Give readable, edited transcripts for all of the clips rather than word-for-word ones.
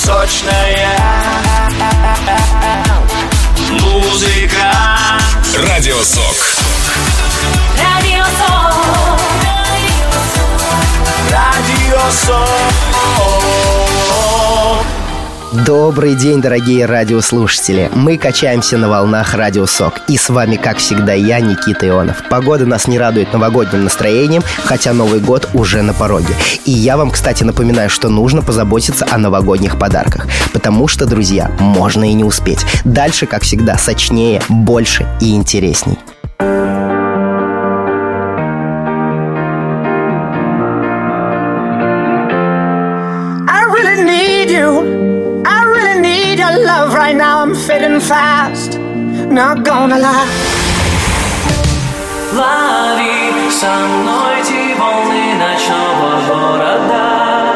сочная музыка. Радио СОК. Радио СОК. Радио СОК. Добрый день, дорогие радиослушатели. Мы качаемся на волнах Радио СОК. И с вами, как всегда, я, Никита Ионов. Погода нас не радует новогодним настроением, хотя Новый год уже на пороге. И я вам, кстати, напоминаю, что нужно позаботиться о новогодних подарках. Потому что, друзья, можно и не успеть. Дальше, как всегда, сочнее, больше и интересней. Right now I'm fading fast, not gonna lie. Лови со мной эти волны ночного города.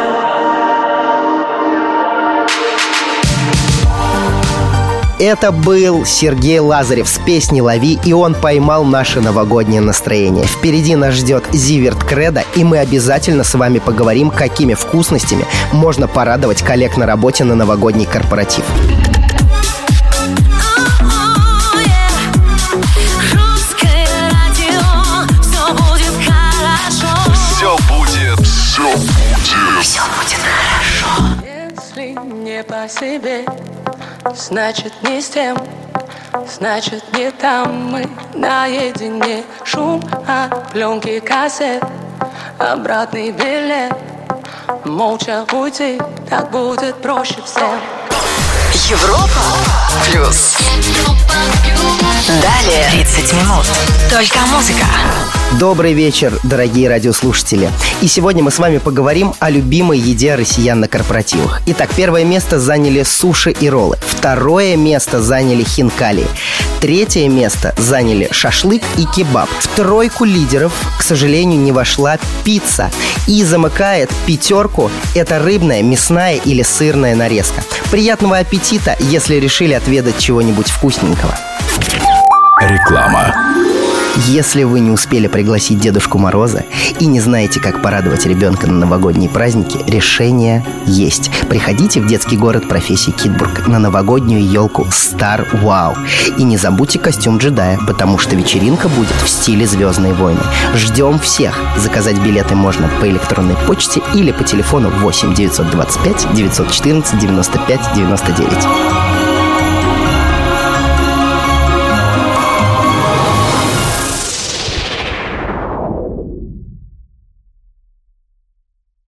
Это был Сергей Лазарев с песней «Лови», и он поймал наше новогоднее настроение. Впереди нас ждет Зиверт Кредо, и мы обязательно с вами поговорим, какими вкусностями можно порадовать коллег на работе на новогодний корпоратив. Все будет хорошо. Если не по себе, значит не с тем, значит не там. Мы наедине, шум от пленки кассет, обратный билет. Молча уйти, так будет проще всем. Европа плюс. Далее 30 минут. Только музыка. Добрый вечер, дорогие радиослушатели. И сегодня мы с вами поговорим о любимой еде россиян на корпоративах. Итак, первое место заняли суши и роллы. Второе место заняли хинкали. Третье место заняли шашлык и кебаб. В тройку лидеров, к сожалению, не вошла пицца. И замыкает пятерку это рыбная, мясная или сырная нарезка. Приятного аппетита, если решили отведать чего-нибудь вкусненького. Реклама. Если вы не успели пригласить Дедушку Мороза и не знаете, как порадовать ребенка на новогодние праздники, решение есть. Приходите в детский город профессии Китбург на новогоднюю елку Star Wow. И не забудьте костюм джедая, потому что вечеринка будет в стиле «Звездные войны». Ждем всех. Заказать билеты можно по электронной почте или по телефону 8 925 914 95 99.